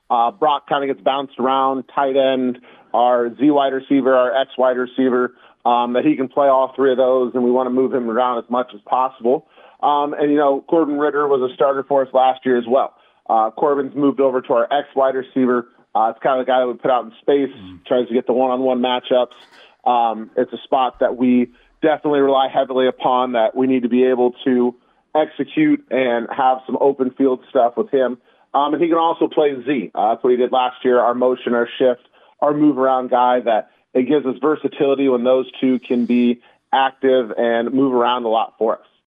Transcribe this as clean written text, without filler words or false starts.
Brock kind of gets bounced around, tight end, our Z wide receiver, our X wide receiver, that he can play all three of those, and we want to move him around as much as possible. Corbin Ritter was a starter for us last year as well. Corbin's moved over to our X wide receiver. It's kind of the guy that we put out in space, tries to get the one-on-one matchups. It's a spot that we definitely rely heavily upon, that we need to be able to execute and have some open field stuff with him. And he can also play Z. That's what he did last year, our motion, our shift, our move-around guy, that it gives us versatility when those two can be active and move around a lot for us.